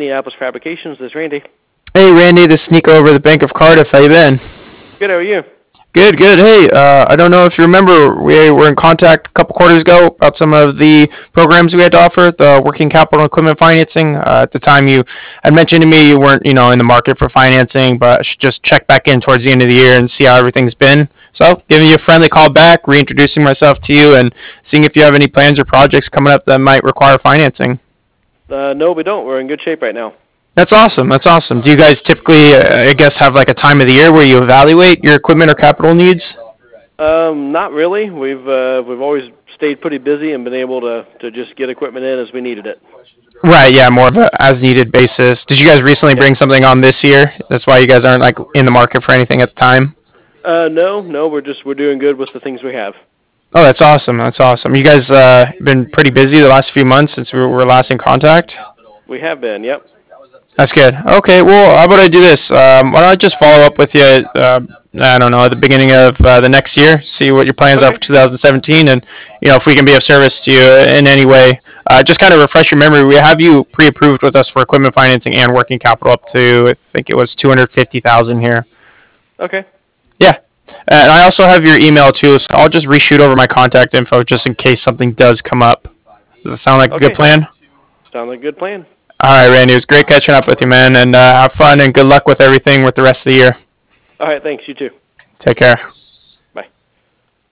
Minneapolis Fabrications. This is Randy. Hey Randy, this is Nico over at the Bank of Cardiff. How you been? Good, how are you? Good, good. Hey, I don't know if you remember, we were in contact a couple quarters ago about some of the programs we had to offer, the working capital equipment financing. At the time, you had mentioned to me you weren't, in the market for financing, but I should just check back in towards the end of the year and see how everything's been. So, giving you a friendly call back, reintroducing myself to you, and seeing if you have any plans or projects coming up that might require financing. No, we don't. We're in good shape right now. That's awesome. That's awesome. Do you guys typically, I guess, have like a time of the year where you evaluate your equipment or capital needs? Not really. We've always stayed pretty busy and been able to just get equipment in as we needed it. Right, yeah, more of a as needed basis. Did you guys recently Yep. bring something on this year? That's why you guys aren't like in the market for anything at the time. No, we're doing good with the things we have. Oh, that's awesome. That's awesome. You guys been pretty busy the last few months since we were last in contact. We have been. Yep. That's good. Okay, well, how about I do this? Why don't I just follow up with you? I don't know, at the beginning of the next year, see what your plans are Okay. for 2017, and if we can be of service to you in any way. Just kind of refresh your memory. We have you pre-approved with us for equipment financing and working capital up to I think it was 250,000 here. Okay. Yeah, and I also have your email too, so I'll just reshoot over my contact info just in case something does come up. Does that sound like a good Okay. plan? Sounds like a good plan. All right, Randy, it was great catching up with you, man, and have fun and good luck with everything with the rest of the year. All right. Thanks. You too. Take care.